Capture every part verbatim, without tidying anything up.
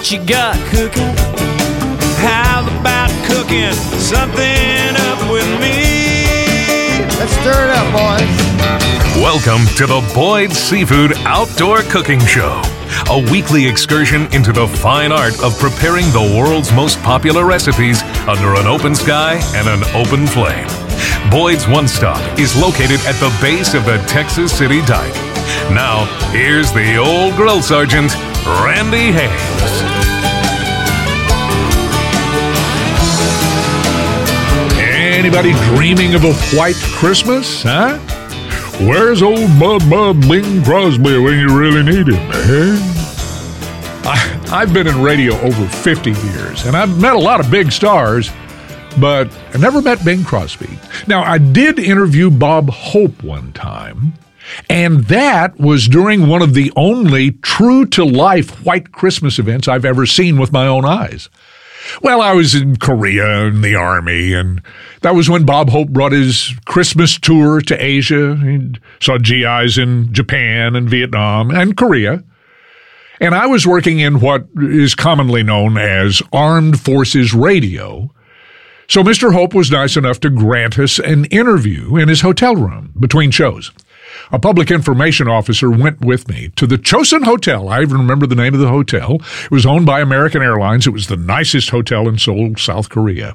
what you got cooking? How about cooking something up with me? Let's stir it up, boys. Welcome to the Boyd's Seafood Outdoor Cooking Show, a weekly excursion into the fine art of preparing the world's most popular recipes under an open sky and an open flame. Boyd's One Stop is located at the base of the Texas City Dike. Now, here's the old grill sergeant, Randy Hayes. Anybody dreaming of a white Christmas, huh? Where's old Bud Bud Bing Crosby when you really need him, man? I, I've been in radio over fifty years, and I've met a lot of big stars, but I never met Bing Crosby. Now, I did interview Bob Hope one time, and that was during one of the only true-to-life white Christmas events I've ever seen with my own eyes. Well, I was in Korea in the Army, and that was when Bob Hope brought his Christmas tour to Asia. He saw G Is in Japan and Vietnam and Korea. And I was working in what is commonly known as Armed Forces Radio. So Mister Hope was nice enough to grant us an interview in his hotel room between shows. A public information officer went with me to the Chosun Hotel. I even remember the name of the hotel. It was owned by American Airlines. It was the nicest hotel in Seoul, South Korea.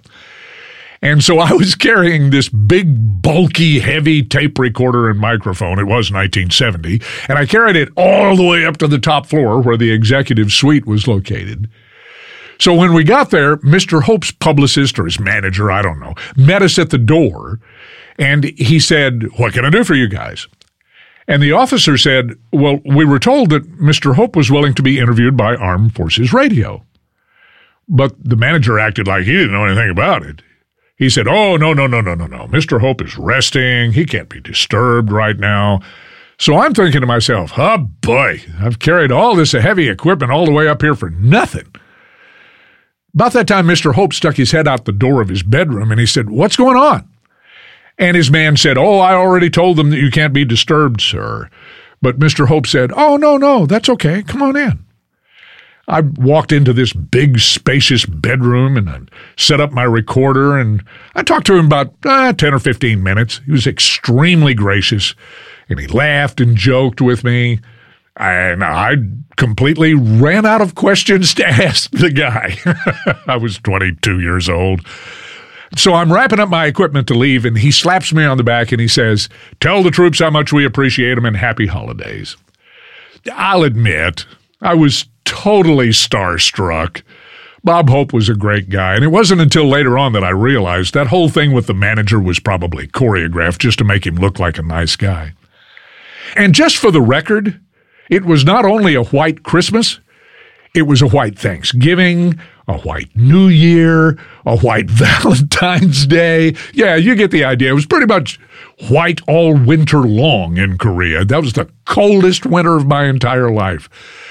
And so I was carrying this big, bulky, heavy tape recorder and microphone. It was nineteen seventy. And I carried it all the way up to the top floor where the executive suite was located. So when we got there, Mister Hope's publicist or his manager, I don't know, met us at the door. And he said, "What can I do for you guys?" And the officer said, "Well, we were told that Mister Hope was willing to be interviewed by Armed Forces Radio." But the manager acted like he didn't know anything about it. He said, "Oh, no, no, no, no, no, no. Mister Hope is resting. He can't be disturbed right now." So I'm thinking to myself, oh boy, I've carried all this heavy equipment all the way up here for nothing. About that time, Mister Hope stuck his head out the door of his bedroom and he said, "What's going on?" And his man said, "Oh, I already told them that you can't be disturbed, sir." But Mister Hope said, "Oh, no, no, that's okay. Come on in." I walked into this big, spacious bedroom and I set up my recorder and I talked to him about uh, ten or fifteen minutes. He was extremely gracious and he laughed and joked with me. And I completely ran out of questions to ask the guy. I was twenty-two years old. So I'm wrapping up my equipment to leave, and he slaps me on the back and he says, "Tell the troops how much we appreciate them and happy holidays." I'll admit, I was totally starstruck. Bob Hope was a great guy, and it wasn't until later on that I realized that whole thing with the manager was probably choreographed just to make him look like a nice guy. And just for the record, it was not only a white Christmas, it was a white Thanksgiving, a white New Year, a white Valentine's Day. Yeah, you get the idea. It was pretty much white all winter long in Korea. That was the coldest winter of my entire life.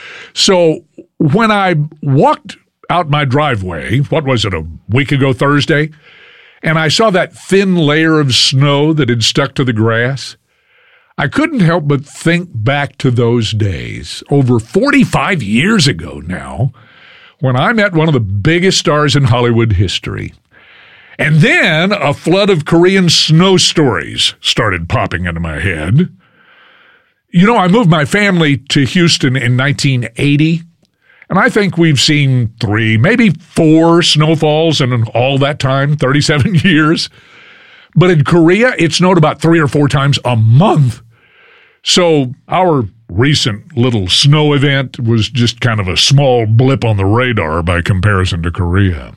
So when I walked out my driveway, what was it, a week ago Thursday, and I saw that thin layer of snow that had stuck to the grass, I couldn't help but think back to those days, over forty-five years ago now, when I met one of the biggest stars in Hollywood history. And then a flood of Korean snow stories started popping into my head. You know, I moved my family to Houston in nineteen eighty, and I think we've seen three, maybe four snowfalls in all that time, thirty-seven years. But in Korea, it snowed about three or four times a month. So our recent little snow event was just kind of a small blip on the radar by comparison to Korea.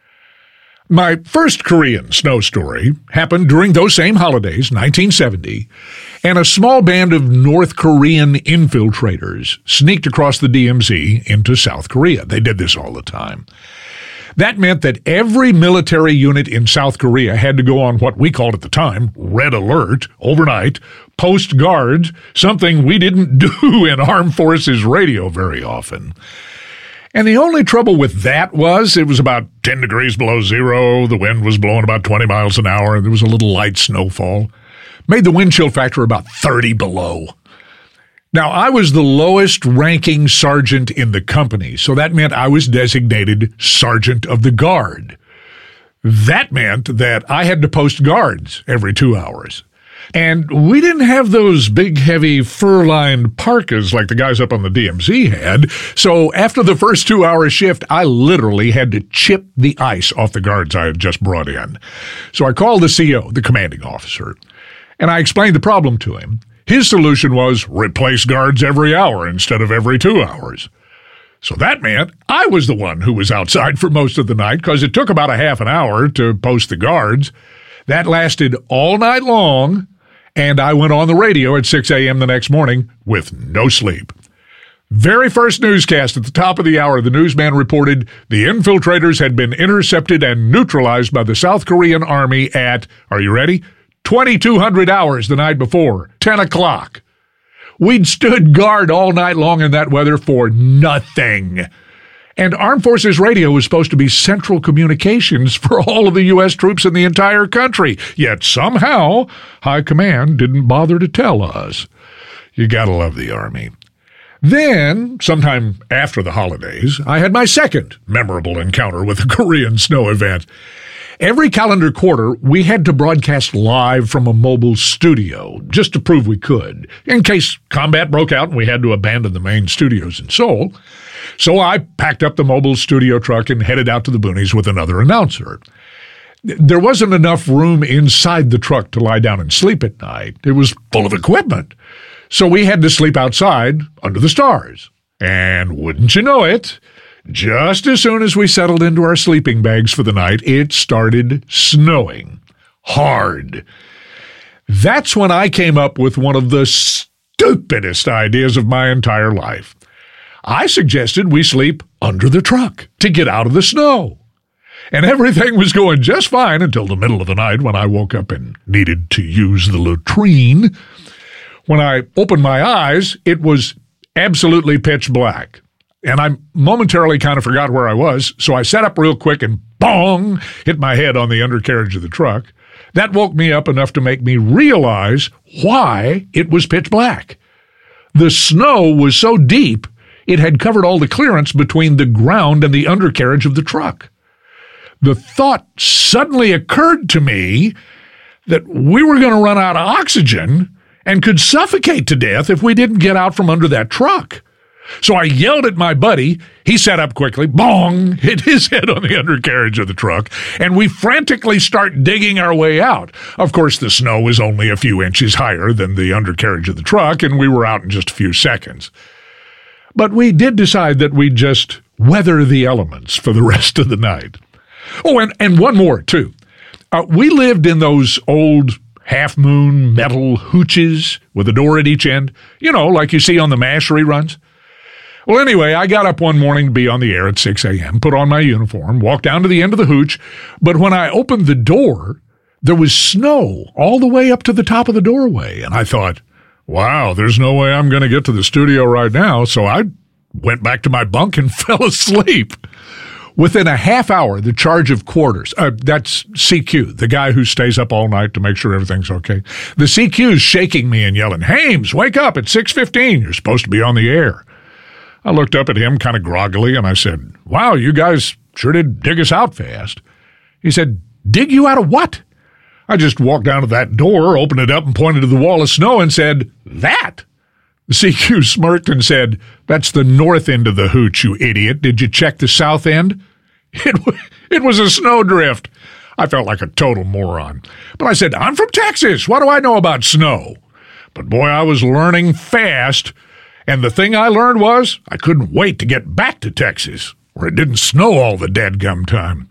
My first Korean snow story happened during those same holidays, nineteen seventy, and a small band of North Korean infiltrators sneaked across the D M Z into South Korea. They did this all the time. That meant that every military unit in South Korea had to go on what we called at the time red alert overnight, post guards, something we didn't do in Armed Forces Radio very often. And the only trouble with that was it was about ten degrees below zero, the wind was blowing about twenty miles an hour, and there was a little light snowfall. Made the wind chill factor about thirty below. Now, I was the lowest ranking sergeant in the company, so that meant I was designated Sergeant of the Guard. That meant that I had to post guards every two hours. And we didn't have those big, heavy, fur-lined parkas like the guys up on the D M Z had, so after the first two-hour shift, I literally had to chip the ice off the guards I had just brought in. So I called the C O, the commanding officer, and I explained the problem to him. His solution was replace guards every hour instead of every two hours. So that meant I was the one who was outside for most of the night because it took about a half an hour to post the guards. That lasted all night long, and I went on the radio at six a.m. the next morning with no sleep. Very first newscast at the top of the hour, the newsman reported the infiltrators had been intercepted and neutralized by the South Korean army at, are you ready? twenty-two hundred hours the night before, ten o'clock. We'd stood guard all night long in that weather for nothing. And Armed Forces Radio was supposed to be central communications for all of the U S troops in the entire country. Yet somehow, High Command didn't bother to tell us. You gotta love the Army. Then, sometime after the holidays, I had my second memorable encounter with a Korean snow event. Every calendar quarter, we had to broadcast live from a mobile studio, just to prove we could, in case combat broke out and we had to abandon the main studios in Seoul. So I packed up the mobile studio truck and headed out to the boonies with another announcer. There wasn't enough room inside the truck to lie down and sleep at night. It was full of equipment. So we had to sleep outside under the stars. And wouldn't you know it, just as soon as we settled into our sleeping bags for the night, it started snowing. Hard. That's when I came up with one of the stupidest ideas of my entire life. I suggested we sleep under the truck to get out of the snow. And everything was going just fine until the middle of the night when I woke up and needed to use the latrine. When I opened my eyes, it was absolutely pitch black. And I momentarily kind of forgot where I was, so I sat up real quick and bong, hit my head on the undercarriage of the truck. That woke me up enough to make me realize why it was pitch black. The snow was so deep, it had covered all the clearance between the ground and the undercarriage of the truck. The thought suddenly occurred to me that we were going to run out of oxygen and could suffocate to death if we didn't get out from under that truck. So I yelled at my buddy. He sat up quickly, bong, hit his head on the undercarriage of the truck, and we frantically start digging our way out. Of course, the snow was only a few inches higher than the undercarriage of the truck, and we were out in just a few seconds. But we did decide that we'd just weather the elements for the rest of the night. Oh, and, and one more, too. Uh, we lived in those old half-moon metal hooches with a door at each end, you know, like you see on the MASH reruns. Well, anyway, I got up one morning to be on the air at six a.m., put on my uniform, walked down to the end of the hooch, but when I opened the door, there was snow all the way up to the top of the doorway, and I thought, wow, there's no way I'm going to get to the studio right now, so I went back to my bunk and fell asleep. Within a half hour, the charge of quarters, uh, that's C Q, the guy who stays up all night to make sure everything's okay. The C Q's shaking me and yelling, Hames, wake up, it's six fifteen, you're supposed to be on the air. I looked up at him kind of groggily, and I said, wow, you guys sure did dig us out fast. He said, dig you out of what? I just walked down to that door, opened it up, and pointed to the wall of snow and said, that? The C Q smirked and said, that's the north end of the hooch, you idiot. Did you check the south end? It, w- it was a snowdrift. I felt like a total moron. But I said, I'm from Texas. What do I know about snow? But boy, I was learning fast. And the thing I learned was I couldn't wait to get back to Texas, where it didn't snow all the dadgum time.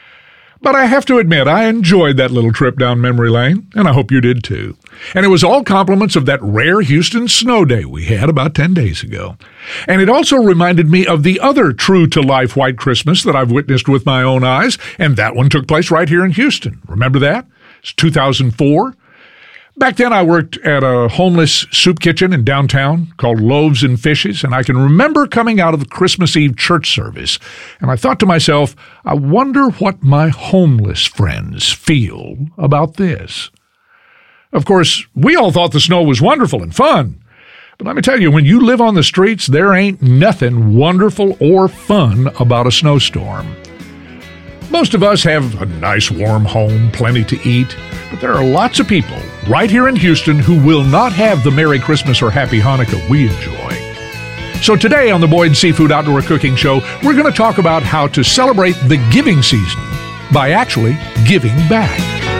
But I have to admit, I enjoyed that little trip down memory lane, and I hope you did too. And it was all compliments of that rare Houston snow day we had about ten days ago. And it also reminded me of the other true-to-life white Christmas that I've witnessed with my own eyes, and that one took place right here in Houston. Remember that? It's two thousand four. Back then, I worked at a homeless soup kitchen in downtown called Loaves and Fishes, and I can remember coming out of the Christmas Eve church service, and I thought to myself, I wonder what my homeless friends feel about this. Of course, we all thought the snow was wonderful and fun, But let me tell you, when you live on the streets, there ain't nothing wonderful or fun about a snowstorm. Most of us have a nice warm home, plenty to eat, but there are lots of people right here in Houston who will not have the Merry Christmas or Happy Hanukkah we enjoy. So today on the Boyd Seafood Outdoor Cooking Show, we're going to talk about how to celebrate the giving season by actually giving back.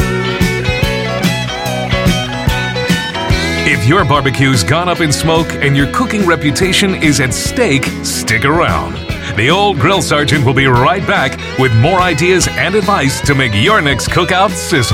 If your barbecue's gone up in smoke and your cooking reputation is at stake, stick around. The old grill sergeant will be right back with more ideas and advice to make your next cookout sizzle.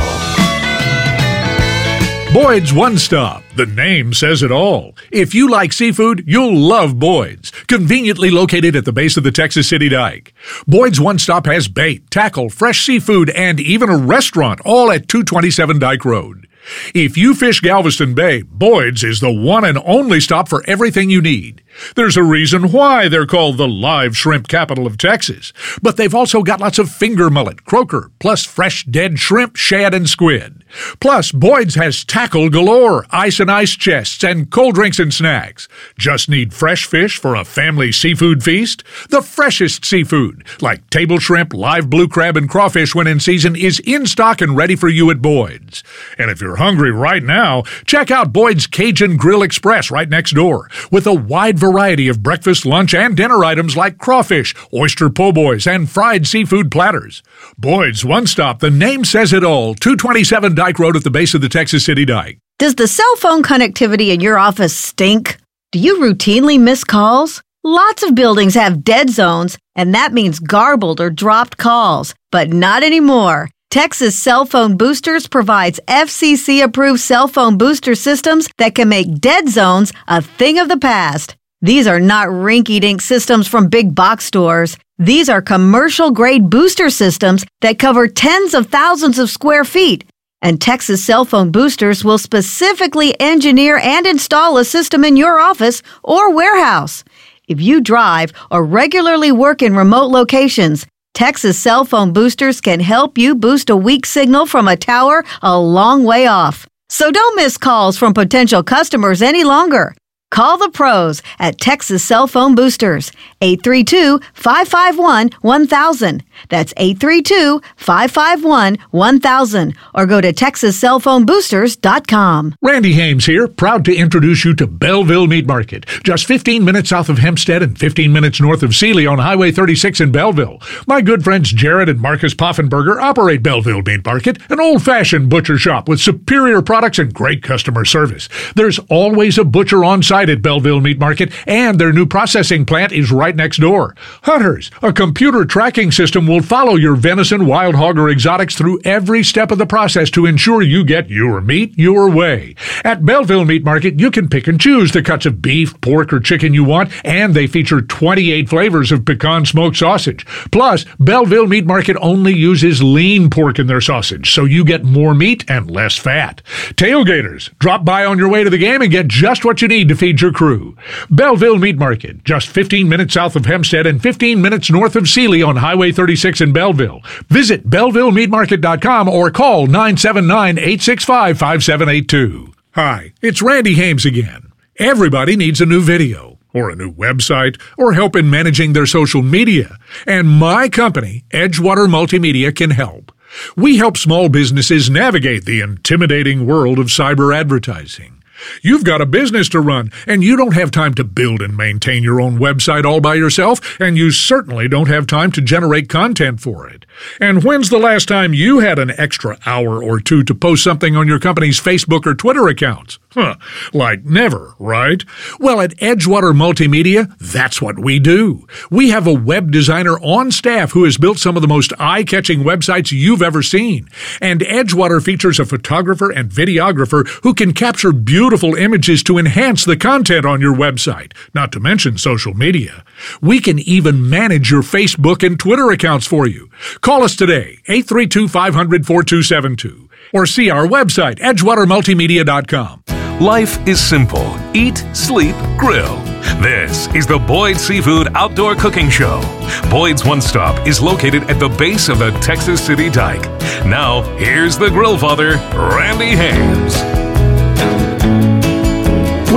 Boyd's One Stop. The name says it all. If you like seafood, you'll love Boyd's. Conveniently located at the base of the Texas City Dike. Boyd's One Stop has bait, tackle, fresh seafood, and even a restaurant, all at two twenty-seven Dike Road. If you fish Galveston Bay, Boyd's is the one and only stop for everything you need. There's a reason why they're called the live shrimp capital of Texas. But they've also got lots of finger mullet, croaker, plus fresh dead shrimp, shad, and squid. Plus, Boyd's has tackle galore, ice and ice chests, and cold drinks and snacks. Just need fresh fish for a family seafood feast? The freshest seafood, like table shrimp, live blue crab, and crawfish when in season, is in stock and ready for you at Boyd's. And if you're hungry right now, check out Boyd's Cajun Grill Express right next door, with a wide variety of breakfast, lunch, and dinner items like crawfish, oyster po' boys, and fried seafood platters. Boyd's One Stop, the name says it all, two twenty-seven Dike Road at the base of the Texas City Dike. Does the cell phone connectivity in your office stink? Do you routinely miss calls? Lots of buildings have dead zones, and that means garbled or dropped calls, but not anymore. Texas Cell Phone Boosters provides F C C-approved cell phone booster systems that can make dead zones a thing of the past. These are not rinky-dink systems from big box stores. These are commercial-grade booster systems that cover tens of thousands of square feet. And Texas Cell Phone Boosters will specifically engineer and install a system in your office or warehouse. If you drive or regularly work in remote locations, Texas Cell Phone Boosters can help you boost a weak signal from a tower a long way off. So don't miss calls from potential customers any longer. Call the pros at Texas Cell Phone Boosters, eight three two, five five one, one thousand. That's eight three two, five five one, one thousand. Or go to texas cell phone boosters dot com. Randy Hames here, proud to introduce you to Belleville Meat Market. Just fifteen minutes south of Hempstead and fifteen minutes north of Sealy on Highway thirty-six in Belleville. My good friends Jared and Marcus Poffenberger operate Belleville Meat Market, an old-fashioned butcher shop with superior products and great customer service. There's always a butcher on site at Belleville Meat Market, and their new processing plant is right next door. Hunters, a computer tracking system will follow your venison, wild hog, or exotics through every step of the process to ensure you get your meat your way. At Belleville Meat Market, you can pick and choose the cuts of beef, pork, or chicken you want, and they feature twenty-eight flavors of pecan smoked sausage. Plus, Belleville Meat Market only uses lean pork in their sausage, so you get more meat and less fat. Tailgaters, drop by on your way to the game and get just what you need to feed your crew. Belleville Meat Market, just fifteen minutes south of Hempstead and fifteen minutes north of Sealy on Highway thirty-six in Belleville. Visit belleville meat market dot com or call nine seven nine, eight six five, five seven eight two. Hi, it's Randy Hames again. Everybody needs a new video, or a new website, or help in managing their social media. And my company, Edgewater Multimedia, can help. We help small businesses navigate the intimidating world of cyber advertising. You've got a business to run, and you don't have time to build and maintain your own website all by yourself, and you certainly don't have time to generate content for it. And when's the last time you had an extra hour or two to post something on your company's Facebook or Twitter accounts? Huh, like never, right? Well, at Edgewater Multimedia, that's what we do. We have a web designer on staff who has built some of the most eye-catching websites you've ever seen. And Edgewater features a photographer and videographer who can capture beautiful images to enhance the content on your website, not to mention social media. We can even manage your Facebook and Twitter accounts for you. Call us today, eight three two, five hundred, four two seven two, or see our website, edgewater multimedia dot com. Life is simple. Eat, sleep, grill. This is the Boyd Seafood Outdoor Cooking Show. Boyd's One Stop is located at the base of the Texas City Dike. Now, here's the grill father, Randy Hames. We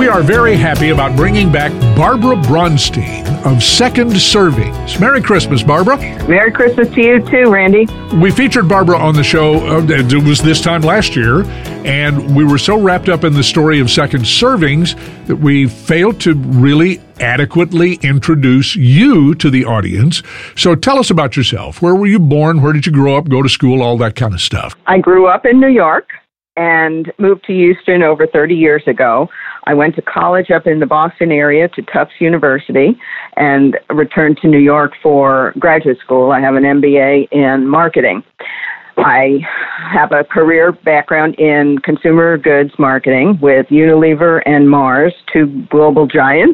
are very happy about bringing back Barbara Bronstein of Second Servings. Merry Christmas, Barbara. Merry Christmas to you too, Randy. We featured Barbara on the show, uh, it was this time last year, and we were so wrapped up in the story of Second Servings that we failed to really adequately introduce you to the audience. So tell us about yourself. Where were you born? Where did you grow up, go to school, all that kind of stuff? I grew up in New York and moved to Houston over thirty years ago. I went to college up in the Boston area to Tufts University and returned to New York for graduate school. I have an M B A in marketing. I have a career background in consumer goods marketing with Unilever and Mars, two global giants.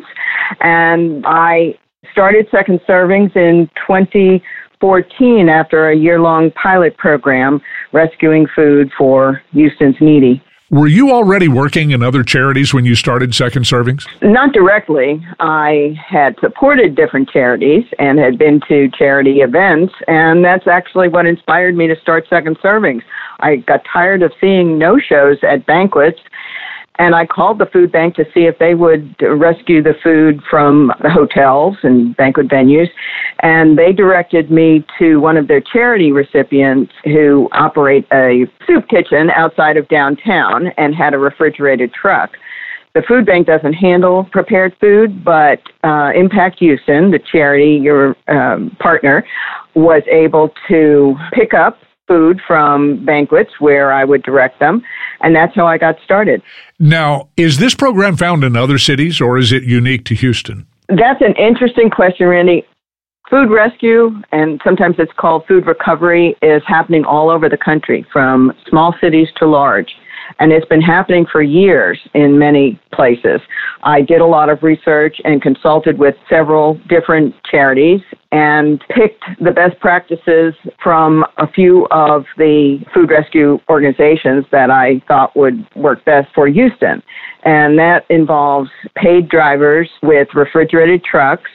And I started Second Servings in twenty fourteen after a year-long pilot program rescuing food for Houston's needy. Were you already working in other charities when you started Second Servings? Not directly. I had supported different charities and had been to charity events, and that's actually what inspired me to start Second Servings. I got tired of seeing no-shows at banquets, and I called the food bank to see if they would rescue the food from the hotels and banquet venues. And they directed me to one of their charity recipients who operate a soup kitchen outside of downtown and had a refrigerated truck. The food bank doesn't handle prepared food, but uh, Impact Houston, the charity, your um, partner, was able to pick up food from banquets where I would direct them, and that's how I got started. Now, is this program found in other cities, or is it unique to Houston? That's an interesting question, Randy. Food rescue, and sometimes it's called food recovery, is happening all over the country, from small cities to large. And it's been happening for years in many places. I did a lot of research and consulted with several different charities and picked the best practices from a few of the food rescue organizations that I thought would work best for Houston. And that involves paid drivers with refrigerated trucks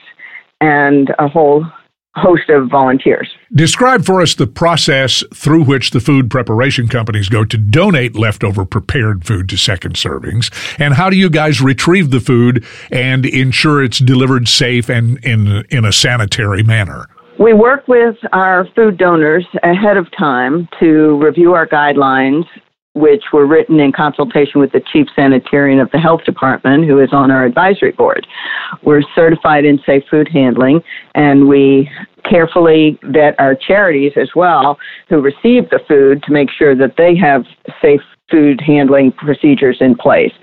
and a whole host of volunteers. Describe for us the process through which the food preparation companies go to donate leftover prepared food to Second Servings, and how do you guys retrieve the food and ensure it's delivered safe and in in a sanitary manner? We work with our food donors ahead of time to review our guidelines, which were written in consultation with the chief sanitarian of the health department, who is on our advisory board. We're certified in safe food handling, and we carefully vet our charities as well who receive the food to make sure that they have safe food handling procedures in place.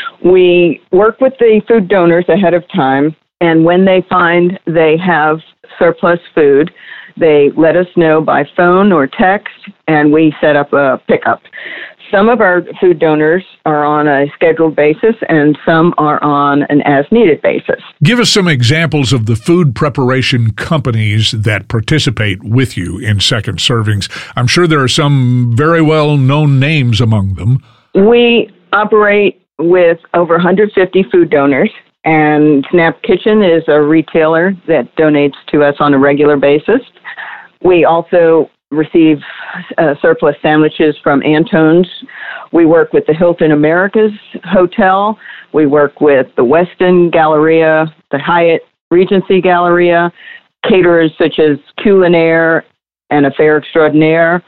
We work with the food donors ahead of time, and when they find they have surplus food, they let us know by phone or text, and we set up a pickup. Some of our food donors are on a scheduled basis, and some are on an as-needed basis. Give us some examples of the food preparation companies that participate with you in Second Servings. I'm sure there are some very well-known names among them. We operate with over one hundred fifty food donors, and Snap Kitchen is a retailer that donates to us on a regular basis. We also receive uh, surplus sandwiches from Antone's. We work with the Hilton Americas Hotel. We work with the Westin Galleria, the Hyatt Regency Galleria, caterers such as Culinaire and Affaire Extraordinaire,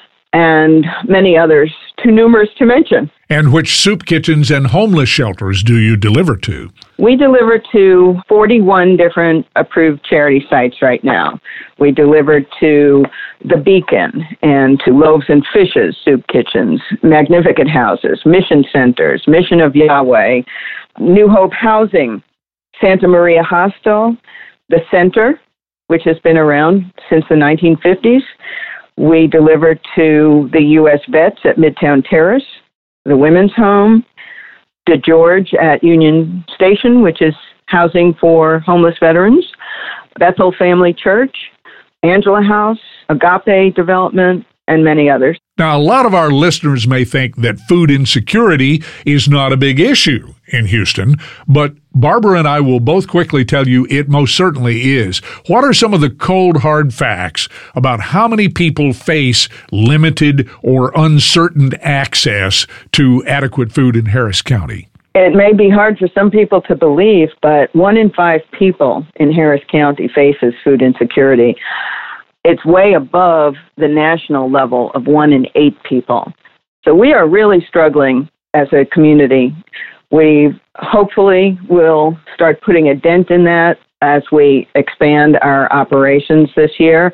and many others, too numerous to mention. And which soup kitchens and homeless shelters do you deliver to? We deliver to forty-one different approved charity sites right now. We deliver to The Beacon and to Loaves and Fishes soup kitchens, Magnificent Houses, Mission Centers, Mission of Yahweh, New Hope Housing, Santa Maria Hostel, The Center, which has been around since the nineteen fifties. We deliver to the U S Vets at Midtown Terrace, the Women's Home, DeGeorge at Union Station, which is housing for homeless veterans, Bethel Family Church, Angela House, Agape Development, and many others. Now, a lot of our listeners may think that food insecurity is not a big issue in Houston, but Barbara and I will both quickly tell you it most certainly is. What are some of the cold, hard facts about how many people face limited or uncertain access to adequate food in Harris County? It may be hard for some people to believe, but one in five people in Harris County faces food insecurity. It's way above the national level of one in eight people. So we are really struggling as a community. We hopefully will start putting a dent in that as we expand our operations this year.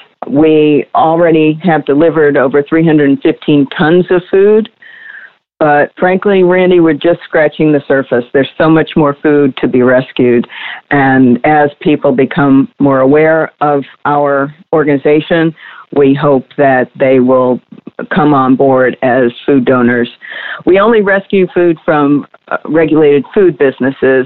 We already have delivered over three hundred fifteen tons of food. But frankly, Randy, we're just scratching the surface. There's so much more food to be rescued. And as people become more aware of our organization, we hope that they will come on board as food donors. We only rescue food from uh, regulated food businesses,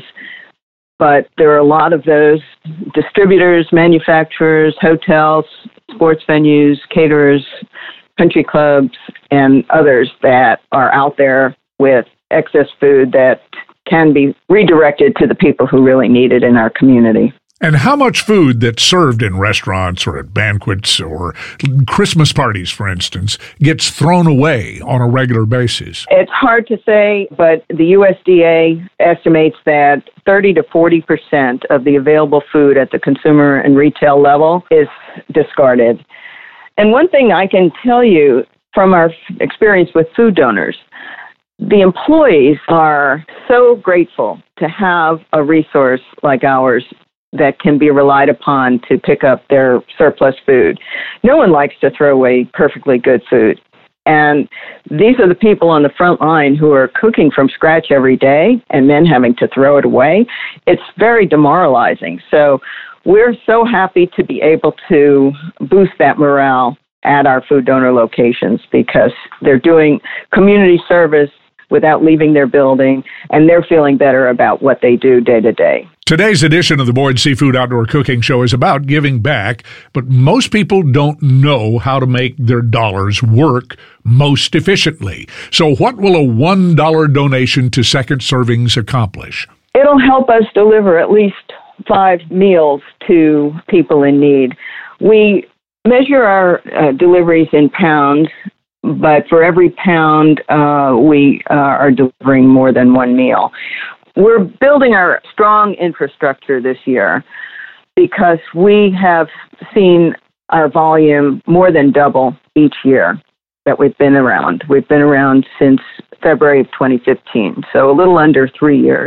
but there are a lot of those distributors, manufacturers, hotels, sports venues, caterers, country clubs, and others that are out there with excess food that can be redirected to the people who really need it in our community. And how much food that's served in restaurants or at banquets or Christmas parties, for instance, gets thrown away on a regular basis? It's hard to say, but the U S D A estimates that thirty to forty percent of the available food at the consumer and retail level is discarded. And one thing I can tell you from our experience with food donors, the employees are so grateful to have a resource like ours that can be relied upon to pick up their surplus food. No one likes to throw away perfectly good food. And these are the people on the front line who are cooking from scratch every day and then having to throw it away. It's very demoralizing. So we're so happy to be able to boost that morale at our food donor locations because they're doing community service without leaving their building, and they're feeling better about what they do day to day. Today's edition of the Boyd Seafood Outdoor Cooking Show is about giving back, but most people don't know how to make their dollars work most efficiently. So what will a one dollar donation to Second Servings accomplish? It'll help us deliver at least five meals to people in need. We measure our uh, deliveries in pounds, but for every pound, uh, we uh, are delivering more than one meal. We're building our strong infrastructure this year because we have seen our volume more than double each year that we've been around. We've been around since February of twenty fifteen, so a little under three years.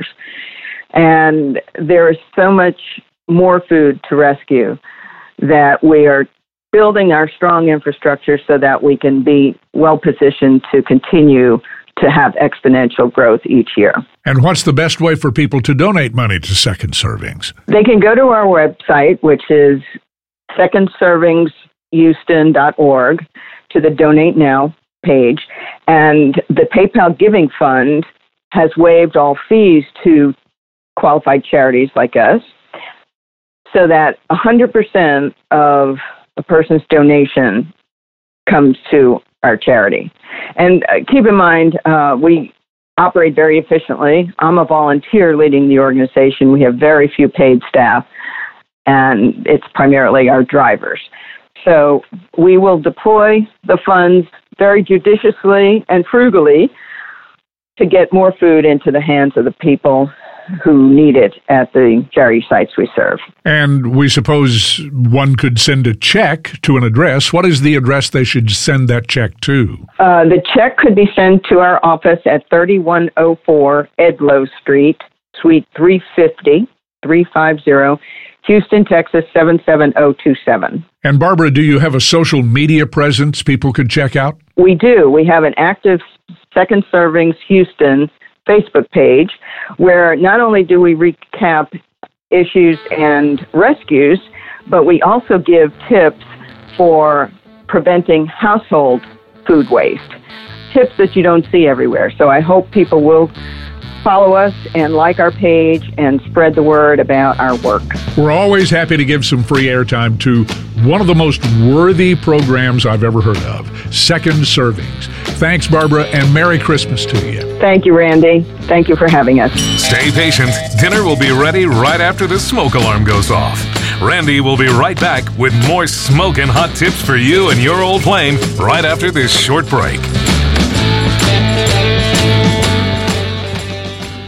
And there is so much more food to rescue that we are building our strong infrastructure so that we can be well positioned to continue to have exponential growth each year. And what's the best way for people to donate money to Second Servings? They can go to our website, which is second servings houston dot org, to the Donate Now page. And the PayPal Giving Fund has waived all fees to qualified charities like us, so that one hundred percent of a person's donation comes to our charity. And uh, keep in mind, uh, we operate very efficiently. I'm a volunteer leading the organization. We have very few paid staff, and it's primarily our drivers. So we will deploy the funds very judiciously and frugally to get more food into the hands of the people who need it at the charity sites we serve. And we suppose one could send a check to an address. What is the address they should send that check to? Uh, the check could be sent to our office at thirty-one oh four Edlow Street, Suite three fifty, three fifty, Houston, Texas, seven seven oh two seven. And Barbara, do you have a social media presence people could check out? We do. We have an active Second Servings Houston Facebook page where not only do we recap issues and rescues, but we also give tips for preventing household food waste, tips that you don't see everywhere. So I hope people will follow us and like our page and spread the word about our work. We're always happy to give some free airtime to one of the most worthy programs I've ever heard of, Second Servings. Thanks, Barbara, and Merry Christmas to you. Thank you, Randy. Thank you for having us. Stay patient. Dinner will be ready right after the smoke alarm goes off. Randy will be right back with more smoking hot tips for you and your old plane right after this short break.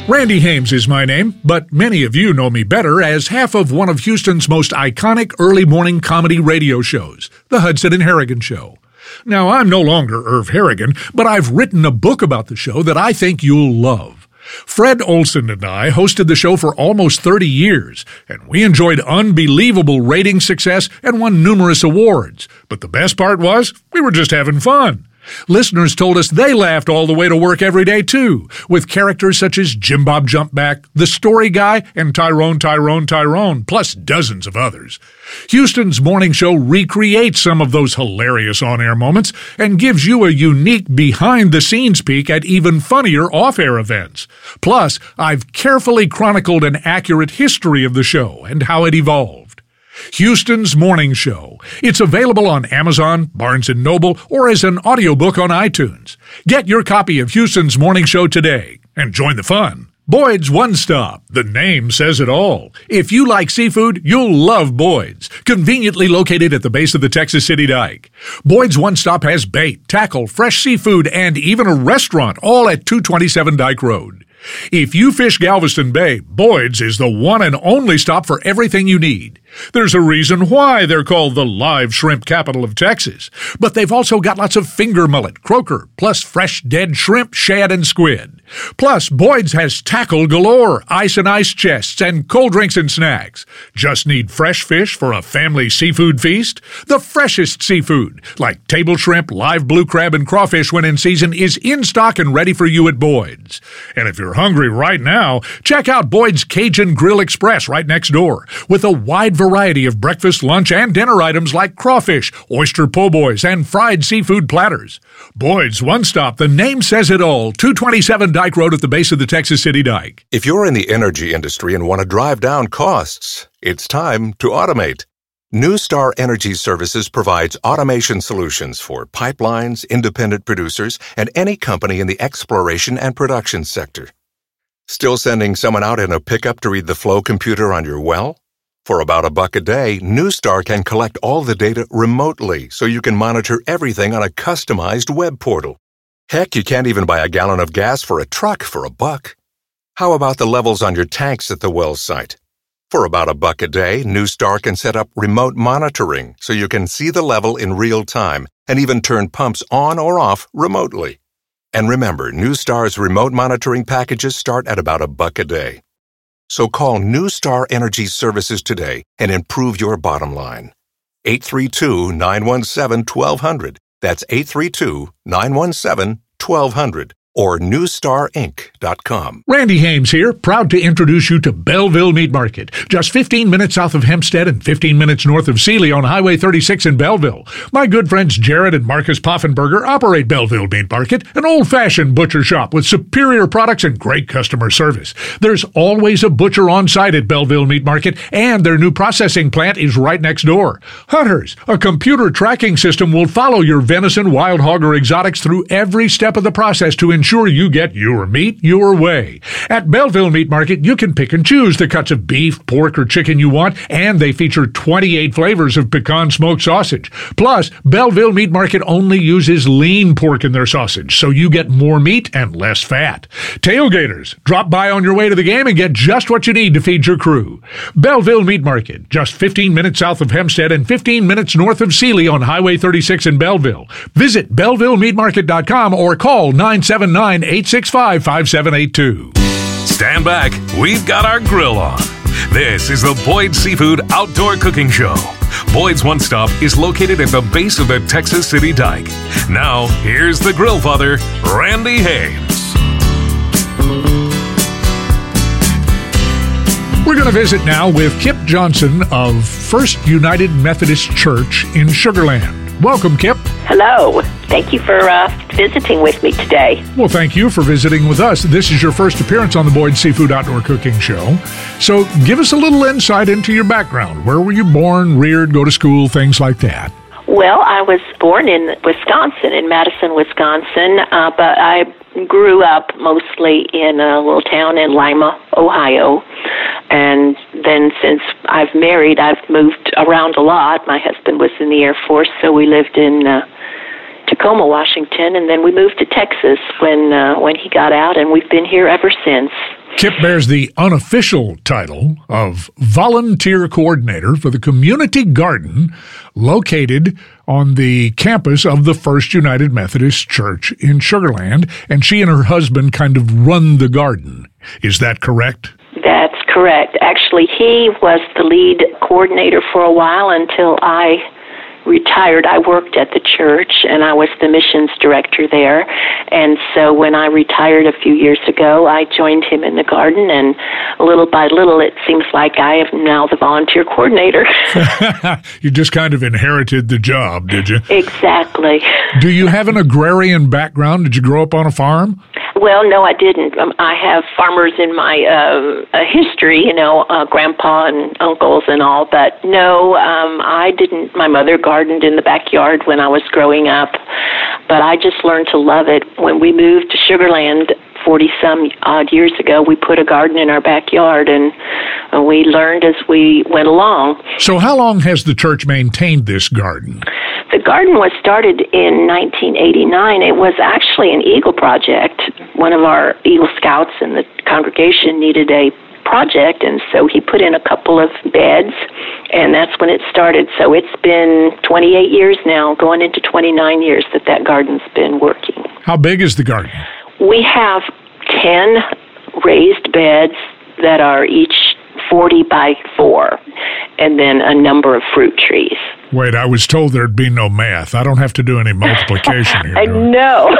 Randy Hames is my name, but many of you know me better as half of one of Houston's most iconic early morning comedy radio shows, The Hudson and Harrigan Show. Now, I'm no longer Irv Harrigan, but I've written a book about the show that I think you'll love. Fred Olson and I hosted the show for almost thirty years, and we enjoyed unbelievable rating success and won numerous awards. But the best part was, we were just having fun. Listeners told us they laughed all the way to work every day, too, with characters such as Jim Bob Jumpback, the Story Guy, and Tyrone, Tyrone, Tyrone, plus dozens of others. Houston's morning show recreates some of those hilarious on-air moments and gives you a unique behind-the-scenes peek at even funnier off-air events. Plus, I've carefully chronicled an accurate history of the show and how it evolved. Houston's Morning Show. It's available on Amazon, Barnes and Noble, or as an audiobook on iTunes. Get your copy of Houston's Morning Show today and join the fun. Boyd's One Stop. The name says it all. If you like seafood, you'll love Boyd's, conveniently located at the base of the Texas City Dike. Boyd's One Stop has bait, tackle, fresh seafood, and even a restaurant, all at two twenty-seven Dike Road. If you fish Galveston Bay, Boyd's is the one and only stop for everything you need. There's a reason why they're called the live shrimp capital of Texas. But they've also got lots of finger mullet, croaker, plus fresh dead shrimp, shad, and squid. Plus, Boyd's has tackle galore, ice and ice chests, and cold drinks and snacks. Just need fresh fish for a family seafood feast? The freshest seafood, like table shrimp, live blue crab, and crawfish when in season, is in stock and ready for you at Boyd's. And if you're hungry right now, check out Boyd's Cajun Grill Express right next door, with a wide variety of breakfast, lunch, and dinner items like crawfish, oyster po' boys, and fried seafood platters. Boyd's One Stop, the name says it all, two twenty-seven Dike Road at the base of the Texas City Dike. If you're in the energy industry and want to drive down costs, it's time to automate. NewStar Energy Services provides automation solutions for pipelines, independent producers, and any company in the exploration and production sector. Still sending someone out in a pickup to read the flow computer on your well? For about a buck a day, NewStar can collect all the data remotely so you can monitor everything on a customized web portal. Heck, you can't even buy a gallon of gas for a truck for a buck. How about the levels on your tanks at the well site? For about a buck a day, NewStar can set up remote monitoring so you can see the level in real time and even turn pumps on or off remotely. And remember, NewStar's remote monitoring packages start at about a buck a day. So call NewStar Energy Services today and improve your bottom line. eight three two, nine one seven, one two zero zero. That's eight three two, nine one seven, one two zero zero. Or new star inc dot com. Randy Hames here, proud to introduce you to Belleville Meat Market, just fifteen minutes south of Hempstead and fifteen minutes north of Sealy on Highway thirty-six in Belleville. My good friends Jared and Marcus Poffenberger operate Belleville Meat Market, an old-fashioned butcher shop with superior products and great customer service. There's always a butcher on site at Belleville Meat Market, and their new processing plant is right next door. Hunters, a computer tracking system will follow your venison, wild hog, or exotics through every step of the process to ensure Ensure you get your meat your way. At Belleville Meat Market, you can pick and choose the cuts of beef, pork, or chicken you want, and they feature twenty-eight flavors of pecan smoked sausage. Plus, Belleville Meat Market only uses lean pork in their sausage, so you get more meat and less fat. Tailgaters, drop by on your way to the game and get just what you need to feed your crew. Belleville Meat Market, just fifteen minutes south of Hempstead and fifteen minutes north of Sealy on Highway thirty-six in Belleville. Visit belleville meat market dot com or call nine seven nine, eight six five, five seven eight two. Stand back, we've got our grill on. This is the Boyd's Seafood Outdoor Cooking Show. Boyd's One Stop is located at the base of the Texas City Dike. Now, here's the grill father, Randy Hames. We're going to visit now with Kip Johnson of First United Methodist Church in Sugarland. Welcome, Kip. Hello. Thank you for uh, visiting with me today. Well, thank you for visiting with us. This is your first appearance on the Boyd's Seafood Outdoor Cooking Show. So give us a little insight into your background. Where were you born, reared, go to school, things like that? Well, I was born in Wisconsin, in Madison, Wisconsin, uh, but I grew up mostly in a little town in Lima, Ohio. And then since I've married, I've moved around a lot. My husband was in the Air Force, so we lived in uh, Tacoma, Washington, and then we moved to Texas when uh, when he got out, and we've been here ever since. Kip bears the unofficial title of Volunteer Coordinator for the Community Garden located on the campus of the First United Methodist Church in Sugar Land, and she and her husband kind of run the garden. Is that correct? That's correct. Actually, he was the lead coordinator for a while until I retired. I worked at the church, and I was the missions director there. And so when I retired a few years ago, I joined him in the garden, and little by little, it seems like I am now the volunteer coordinator. You just kind of inherited the job, did you? Exactly. Do you have an agrarian background? Did you grow up on a farm? Well, no, I didn't. Um, I have farmers in my uh, uh, history, you know, uh, grandpa and uncles and all, but no, um, I didn't. My mother gardened in the backyard when I was growing up, but I just learned to love it. When we moved to Sugar Land forty-some odd years ago, we put a garden in our backyard, and uh, we learned as we went along. So how long has the church maintained this garden? The garden was started in nineteen eighty-nine. It was actually an Eagle project. One of our Eagle Scouts in the congregation needed a project, and so he put in a couple of beds, and that's when it started. So it's been twenty-eight years now, going into twenty-nine years that that garden's been working. How big is the garden? We have ten raised beds that are each forty by four, and then a number of fruit trees. Wait, I was told there'd be no math. I don't have to do any multiplication here. I know.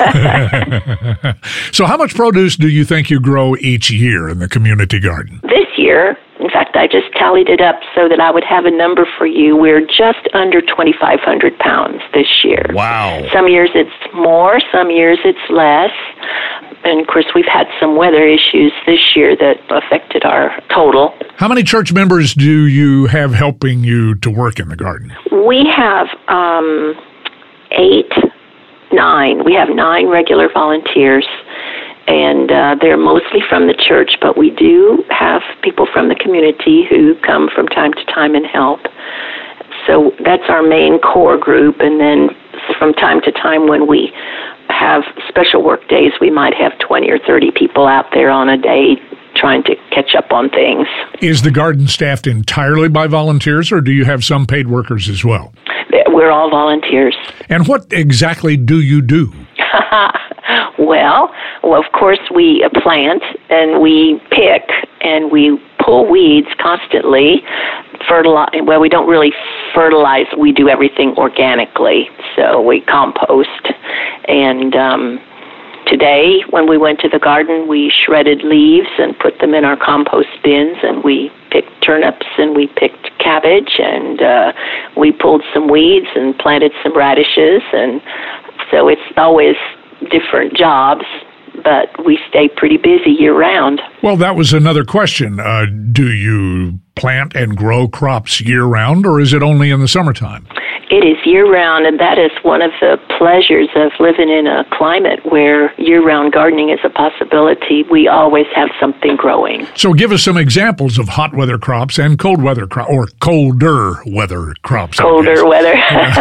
So how much produce do you think you grow each year in the community garden? This year, in fact, I just tallied it up so that I would have a number for you. We're just under twenty-five hundred pounds this year. Wow. Some years it's more, some years it's less. And, of course, we've had some weather issues this year that affected our total. How many church members do you have helping you to work in the garden? We have um, eight, nine. We have nine regular volunteers, and uh, they're mostly from the church, but we do have people from the community who come from time to time and help. So that's our main core group, and then from time to time when we have special work days, we might have twenty or thirty people out there on a day trying to catch up on things. Is the garden staffed entirely by volunteers, or do you have some paid workers as well? We're all volunteers. And what exactly do you do? well, well, of course, we plant and we pick and we pull weeds constantly. Fertilize. Well, we don't really fertilize. We do everything organically. So we compost. And um, today, when we went to the garden, we shredded leaves and put them in our compost bins, and we picked turnips and we picked cabbage, and uh, we pulled some weeds and planted some radishes. And so it's always different jobs, but we stay pretty busy year-round. Well, that was another question. Uh, do you plant and grow crops year-round, or is it only in the summertime? It is year-round, and that is one of the pleasures of living in a climate where year-round gardening is a possibility. We always have something growing. So give us some examples of hot weather crops and cold weather crops, or colder weather crops. Colder weather.